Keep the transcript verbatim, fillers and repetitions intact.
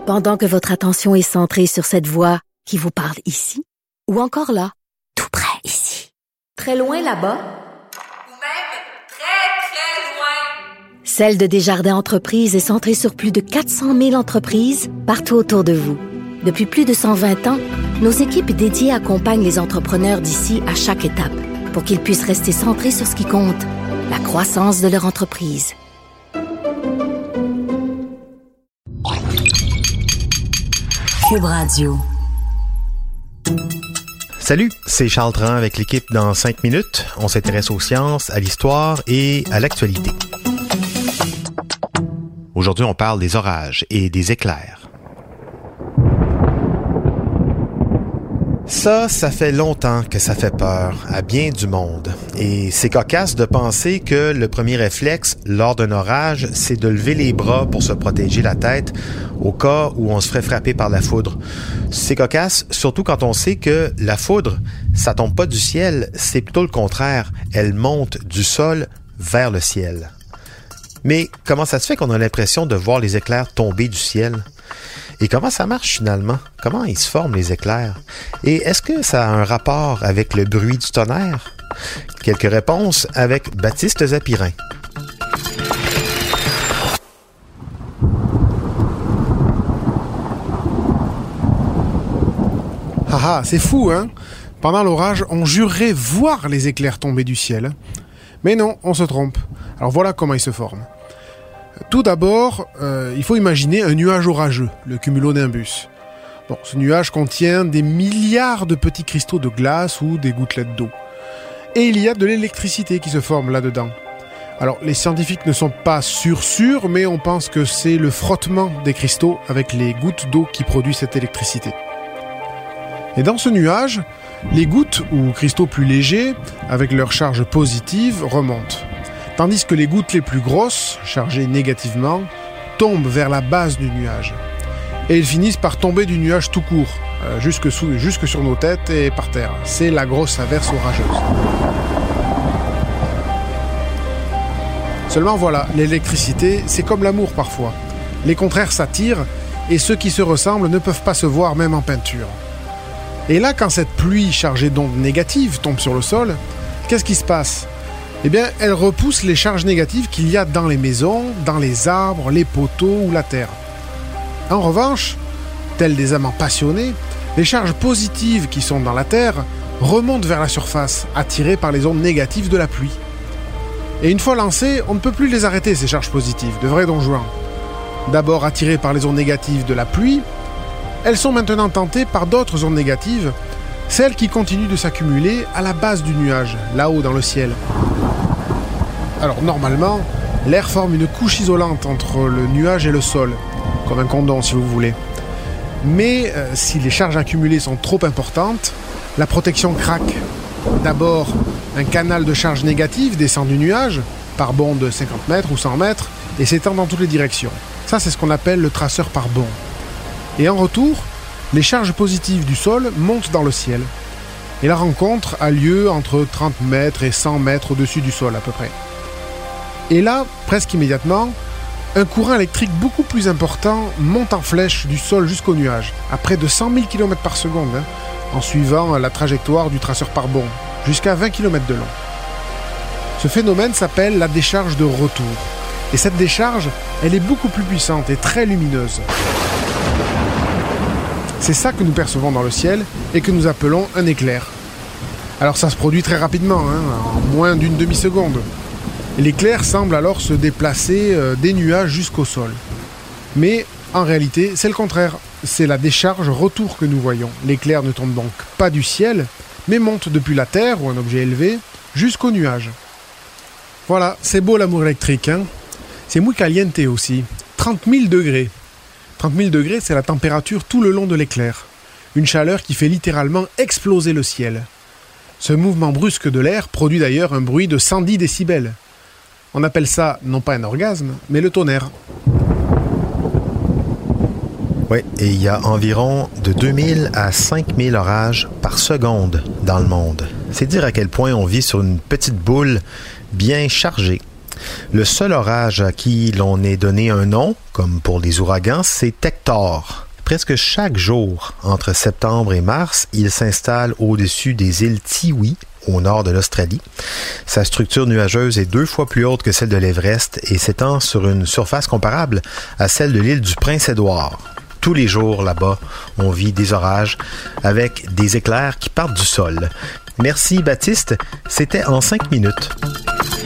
Pendant que votre attention est centrée sur cette voix qui vous parle ici, ou encore là, tout près ici, très loin là-bas, ou même très, très loin. Celle de Desjardins Entreprises est centrée sur plus de quatre cent mille entreprises partout autour de vous. Depuis plus de cent vingt ans, nos équipes dédiées accompagnent les entrepreneurs d'ici à chaque étape pour qu'ils puissent rester centrés sur ce qui compte, la croissance de leur entreprise. Cube Radio. Salut, c'est Charles Tran avec l'équipe dans cinq minutes. On s'intéresse aux sciences, à l'histoire et à l'actualité. Aujourd'hui, on parle des orages et des éclairs. Ça, ça fait longtemps que ça fait peur à bien du monde. Et c'est cocasse de penser que le premier réflexe lors d'un orage, c'est de lever les bras pour se protéger la tête au cas où on se ferait frapper par la foudre. C'est cocasse, surtout quand on sait que la foudre, ça tombe pas du ciel, c'est plutôt le contraire. Elle monte du sol vers le ciel. Mais comment ça se fait qu'on a l'impression de voir les éclairs tomber du ciel? Et comment ça marche finalement? Comment ils se forment les éclairs? Et est-ce que ça a un rapport avec le bruit du tonnerre? Quelques réponses avec Baptiste Zapirin. Ah ah, c'est fou, hein? Pendant l'orage, on jurerait voir les éclairs tomber du ciel. Mais non, on se trompe. Alors voilà comment ils se forment. Tout d'abord, euh, il faut imaginer un nuage orageux, le cumulonimbus. Bon, ce nuage contient des milliards de petits cristaux de glace ou des gouttelettes d'eau. Et il y a de l'électricité qui se forme là-dedans. Alors, les scientifiques ne sont pas sûrs sûrs, mais on pense que c'est le frottement des cristaux avec les gouttes d'eau qui produit cette électricité. Et dans ce nuage, les gouttes ou cristaux plus légers, avec leur charge positive, remontent. Tandis que les gouttes les plus grosses, chargées négativement, tombent vers la base du nuage. Et ils finissent par tomber du nuage tout court, euh, jusque, sous, jusque sur nos têtes et par terre. C'est la grosse averse orageuse. Seulement voilà, l'électricité, c'est comme l'amour parfois. Les contraires s'attirent, et ceux qui se ressemblent ne peuvent pas se voir même en peinture. Et là, quand cette pluie chargée d'ondes négatives tombe sur le sol, qu'est-ce qui se passe ? Eh bien, elle repousse les charges négatives qu'il y a dans les maisons, dans les arbres, les poteaux ou la terre. En revanche, tels des amants passionnés, les charges positives qui sont dans la terre remontent vers la surface, attirées par les ondes négatives de la pluie. Et une fois lancées, on ne peut plus les arrêter, ces charges positives, de vrais Don Juan. D'abord attirées par les ondes négatives de la pluie, elles sont maintenant tentées par d'autres ondes négatives, celles qui continuent de s'accumuler à la base du nuage, là-haut dans le ciel. Alors normalement, l'air forme une couche isolante entre le nuage et le sol, comme un condom si vous voulez. Mais euh, si les charges accumulées sont trop importantes, la protection craque. D'abord, un canal de charge négative descend du nuage, par bond de cinquante mètres ou cent mètres, et s'étend dans toutes les directions. Ça, c'est ce qu'on appelle le traceur par bond. Et en retour, les charges positives du sol montent dans le ciel. Et la rencontre a lieu entre trente mètres et cent mètres au-dessus du sol à peu près. Et là, presque immédiatement, un courant électrique beaucoup plus important monte en flèche du sol jusqu'au nuage, à près de cent mille kilomètres par seconde, hein, en suivant la trajectoire du traceur par bond, jusqu'à vingt kilomètres de long. Ce phénomène s'appelle la décharge de retour. Et cette décharge, elle est beaucoup plus puissante et très lumineuse. C'est ça que nous percevons dans le ciel et que nous appelons un éclair. Alors ça se produit très rapidement, hein, en moins d'une demi-seconde. Et l'éclair semble alors se déplacer euh, des nuages jusqu'au sol. Mais en réalité, c'est le contraire. C'est la décharge retour que nous voyons. L'éclair ne tombe donc pas du ciel, mais monte depuis la terre ou un objet élevé jusqu'au nuage. Voilà, c'est beau l'amour électrique, hein. C'est muy caliente aussi. trente mille degrés. trente mille degrés, c'est la température tout le long de l'éclair. Une chaleur qui fait littéralement exploser le ciel. Ce mouvement brusque de l'air produit d'ailleurs un bruit de cent dix décibels. On appelle ça, non pas un orgasme, mais le tonnerre. Oui, et il y a environ de deux mille à cinq mille orages par seconde dans le monde. C'est dire à quel point on vit sur une petite boule bien chargée. Le seul orage à qui l'on ait donné un nom, comme pour les ouragans, c'est Hector. Presque chaque jour, entre septembre et mars, il s'installe au-dessus des îles Tiwi, au nord de l'Australie. Sa structure nuageuse est deux fois plus haute que celle de l'Everest et s'étend sur une surface comparable à celle de l'île du Prince-Édouard. Tous les jours, là-bas, on vit des orages avec des éclairs qui partent du sol. Merci, Baptiste. C'était en cinq minutes.